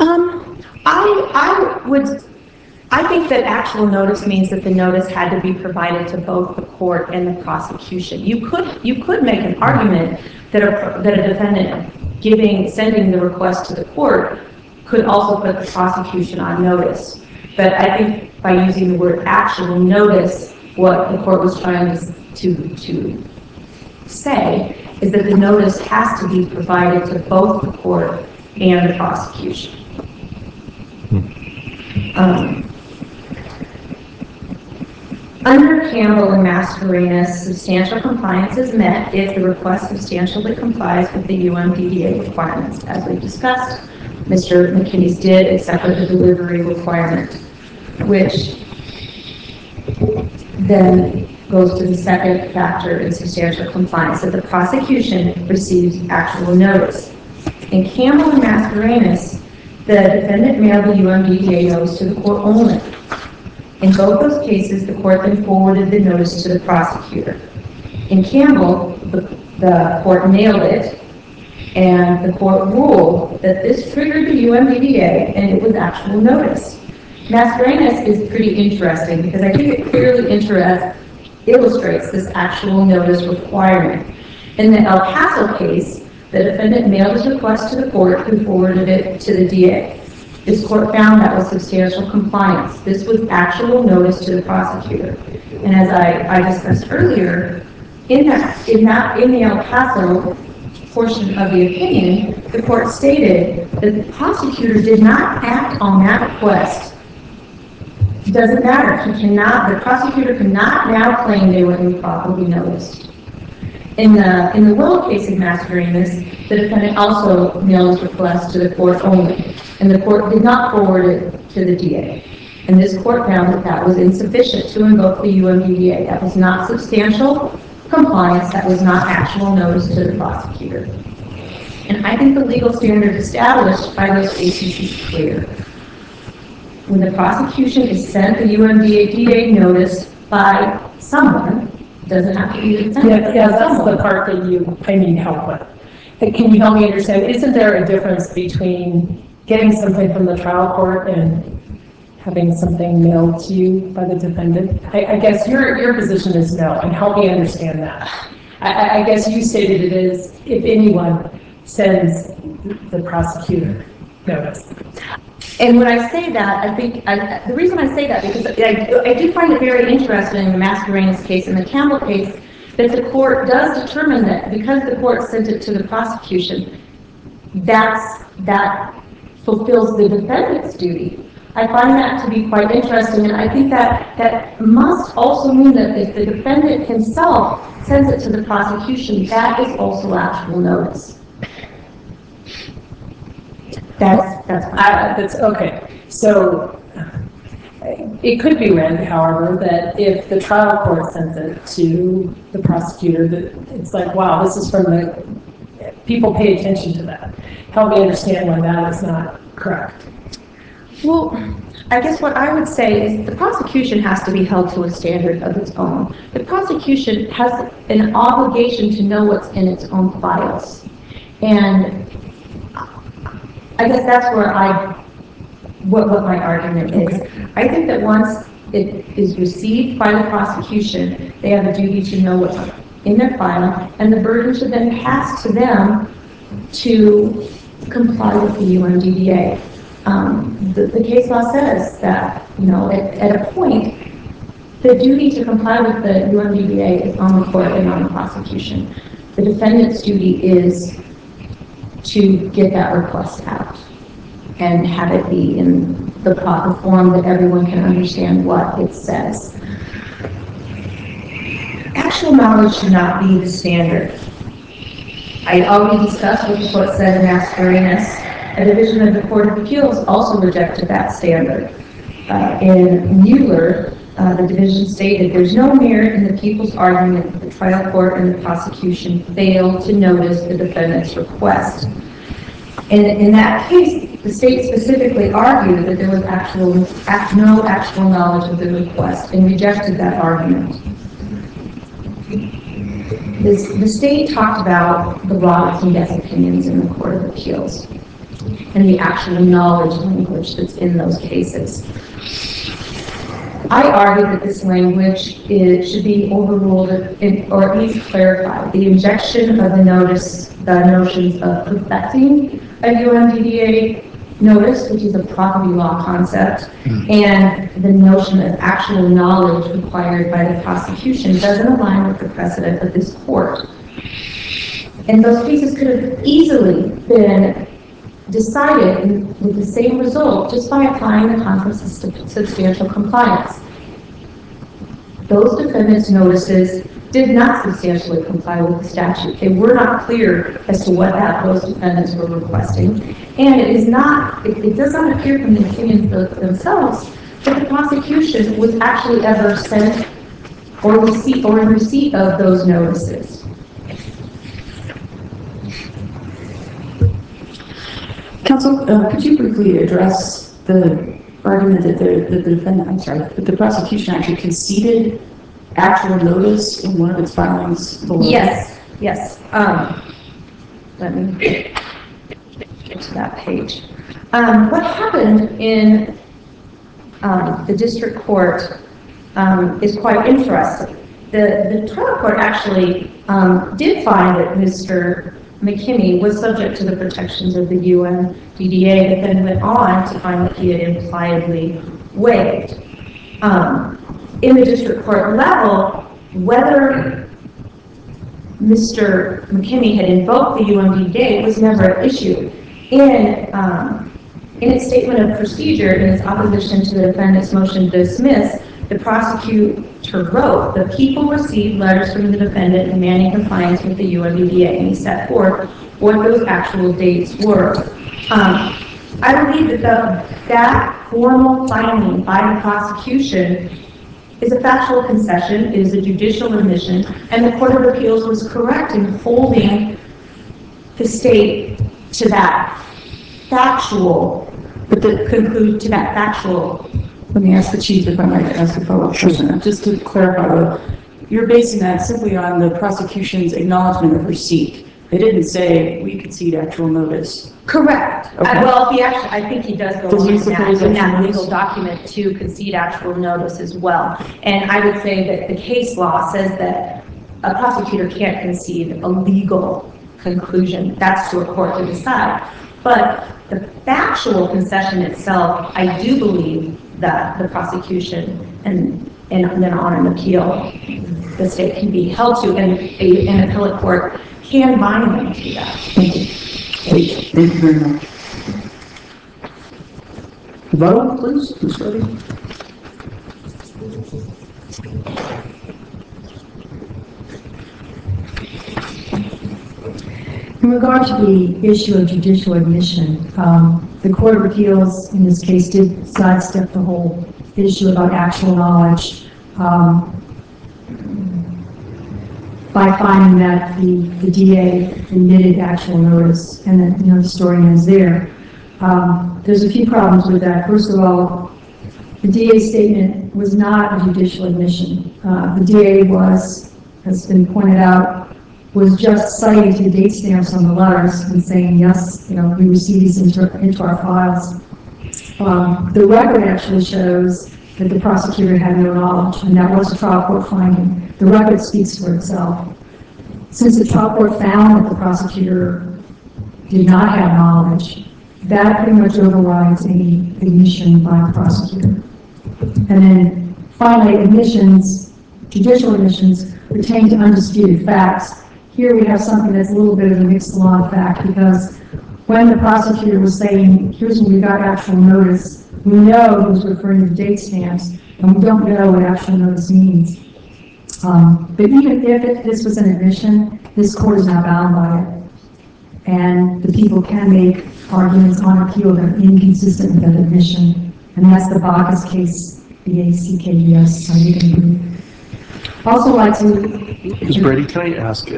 I think that actual notice means that the notice had to be provided to both the court and the prosecution. You could make an argument that a defendant sending the request to the court could also put the prosecution on notice. But I think by using the word actual notice, what the court was trying to say is that the notice has to be provided to both the court and the prosecution. Under Campbell and Mascarenas, substantial compliance is met if the request substantially complies with the UMDDA requirements. As we discussed, Mr. McKinney's did accept the delivery requirement, which then goes to the second factor in substantial compliance, that the prosecution receives actual notice. In Campbell and Mascarenas, the defendant mailed the UMDDA notice to the court only. In both those cases, the court then forwarded the notice to the prosecutor. In Campbell, the court mailed it, and the court ruled that this triggered the UMDDA, and it was actual notice. Mascarenas is pretty interesting because I think it clearly illustrates this actual notice requirement. In the El Paso case, the defendant mailed his request to the court who forwarded it to the DA. This court found that was substantial compliance. This was actual notice to the prosecutor. And as I discussed earlier, in the El Paso portion of the opinion, the court stated that the prosecutor did not act on that request. It doesn't matter. The prosecutor cannot now claim they were improperly noticed. In the Willow case in Mascarenas, the defendant also mailed his request to the court only, and the court did not forward it to the DA. And this court found that that was insufficient to invoke the UMDDA. That was not substantial compliance. That was not actual notice to the prosecutor. And I think the legal standard established by those cases is clear. When the prosecution is sent the UMDDA notice by someone, it doesn't have to be the defendant. Yeah, that's the part that I need help with. Can you help me understand? Isn't there a difference between getting something from the trial court and having something mailed to you by the defendant? I guess your position is no, and help me understand that. I guess you stated it is if anyone sends the prosecutor notice. And when I say that, I think the reason I say that because I do find it very interesting in the Mascarenas case and the Campbell case that the court does determine that because the court sent it to the prosecution, that fulfills the defendant's duty. I find that to be quite interesting, and I think that must also mean that if the defendant himself sends it to the prosecution, that is also actual notice. That's okay. So it could be read, however, that if the trial court sends it to the prosecutor, that it's like, wow, this is from the people pay attention to that. Help me understand why that is not correct. Well, I guess what I would say is the prosecution has to be held to a standard of its own. The prosecution has an obligation to know what's in its own files. And I guess that's where I what my argument is. I think that once it is received by the prosecution, they have a duty to know what's in their file, and the burden should then pass to them to comply with the UMDDA. The case law says that, at a point, the duty to comply with the UMDDA is on the court and on the prosecution. The defendant's duty is to get that request out and have it be in the proper form that everyone can understand what it says. Actual knowledge should not be the standard. I already discussed what the court said in Mascarenas. A division of the Court of Appeals also rejected that standard. In Mueller, the division stated, there's no merit in the people's argument that the trial court and the prosecution failed to notice the defendant's request. And in that case, the state specifically argued that there was no actual knowledge of the request and rejected that argument. The state talked about the Roberts and Guest opinions in the Court of Appeals and the actual knowledge language that's in those cases. I argue that this language should be overruled or at least clarified. The injection of the notions of perfecting a UMDDA notice, which is a property law concept, and the notion of actual knowledge required by the prosecution doesn't align with the precedent of this court. And those cases could have easily been decided with the same result just by applying the concept of substantial compliance. Those defendants' notices did not substantially comply with the statute. They were not clear as to what those defendants were requesting. And it does not appear from the opinions themselves that the prosecution was actually ever sent or in receipt of those notices. Counsel, could you briefly address the argument that the prosecution actually conceded actual notice in one of its filings below? Yes. Let me get to that page. What happened in the district court is quite interesting. The trial court actually did find that Mr. McKinney was subject to the protections of the UMDDA, but then went on to find that he had impliedly waived. In the district court level, whether Mr. McKinney had invoked the UMDDA was never an issue. In its statement of procedure, in its opposition to the defendant's motion to dismiss, the prosecutor wrote, the people received letters from the defendant demanding compliance with the UMDDA, and he set forth what those actual dates were. I believe that formal finding by the prosecution is a factual concession, it is a judicial admission, and the Court of Appeals was correct in holding the state to that factual, Let me ask the chief if I might ask a follow-up question. Just to clarify, you're basing that simply on the prosecution's acknowledgement of receipt. They didn't say we concede actual notice. Correct. Okay. I think he does go on in that legal document to concede actual notice as well. And I would say that the case law says that a prosecutor can't concede a legal conclusion. That's to a court to decide. But the factual concession itself, I do believe that the prosecution and then on an appeal, the state can be held to, and an appellate court can bind them to that. Thank you. Thank you very much. Vote, please, Ms. Reddy. In regard to the issue of judicial admission, the Court of Appeals in this case did sidestep the whole issue about actual knowledge by finding that the DA admitted actual notice and that the story ends there. There's a few problems with that. First of all, the DA's statement was not a judicial admission. The DA was, has been pointed out, was just citing to the date stamps on the letters and saying, yes, we receive these into our files. The record actually shows that the prosecutor had no knowledge, and that was a trial court finding. The record speaks for itself. Since the trial court found that the prosecutor did not have knowledge, that pretty much overrides any admission by the prosecutor. And then finally, admissions, judicial admissions, pertain to undisputed facts. Here we have something that's a little bit of a mixed law fact, because when the prosecutor was saying, here's when we got actual notice, we know he was referring to date stamps, and we don't know what actual notice means. But even if this was an admission, this court is not bound by it. And the people can make arguments on appeal that are inconsistent with that admission. And that's the Bacchus case, B-A-C-K-U-S, I agree. Also like to... Ms. Brady, can I ask,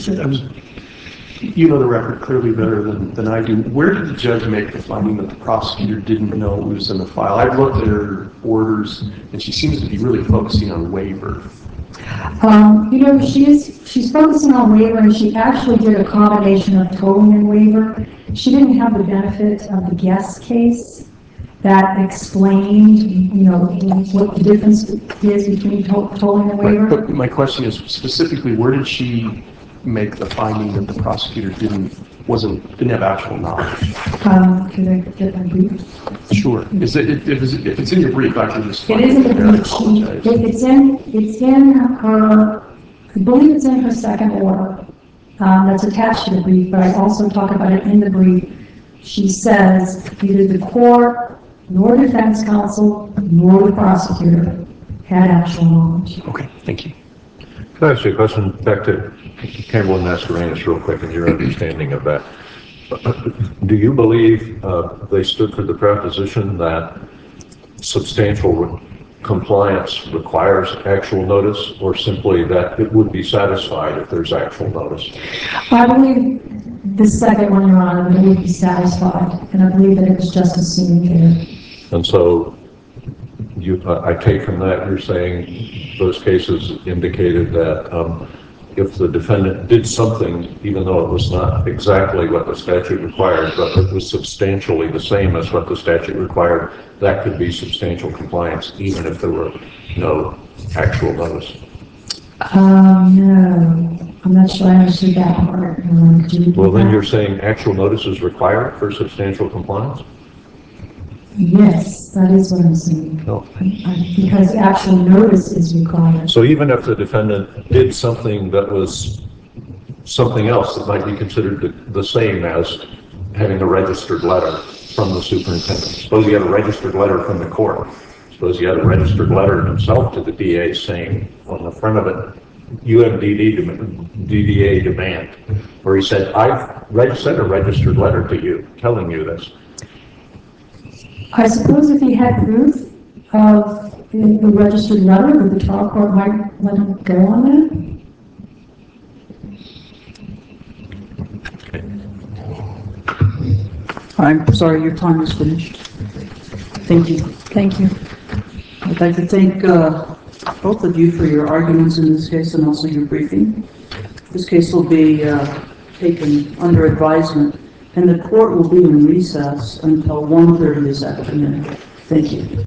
you know the record clearly better than I do. Where did the judge make the finding that the prosecutor didn't know what was in the file? I've looked at her orders, and she seems to be really focusing on waiver. You know, she's focusing on waiver, and she actually did a combination of tolling and waiver. She didn't have the benefit of the Guest case that explained, you know, what the difference is between tolling and waiver. Right, but my question is specifically, where did she make the finding that the prosecutor didn't have actual knowledge? Can I get my brief? Sure. If it's in your brief, I can just... It is in the brief. It's in her, I believe it's in her second order. That's attached to the brief, but I also talk about it in the brief. She says neither the court, nor defense counsel, nor the prosecutor had actual knowledge. Okay, thank you. Can I ask you a question back to Campbell and Mascarenas real quick and your understanding of that? Do you believe they stood for the proposition that substantial compliance requires actual notice, or simply that it would be satisfied if there's actual notice? I believe the second one, Your Honor, that it would be satisfied, and I believe that it was just assumed there. And so I take from that you're saying those cases indicated that if the defendant did something, even though it was not exactly what the statute required, but it was substantially the same as what the statute required, that could be substantial compliance, even if there were no actual notice. No, I'm not sure I understood that part. Well, then you're saying actual notice is required for substantial compliance? Yes, that is what I'm saying. No. Because actual notice is required. So even if the defendant did something that was something else that might be considered the same as having a registered letter from the superintendent. Suppose you had a registered letter from the court. Suppose you had a registered letter himself to the DA saying on the front of it, UMDDA demand, where he said, I've sent a registered letter to you telling you this. I suppose if he had proof of the registered letter, the trial court might let him go on that. I'm sorry, your time is finished. Thank you. Thank you. I'd like to thank both of you for your arguments in this case and also your briefing. This case will be taken under advisement, and the court will be in recess until 1:30 this afternoon. Thank you.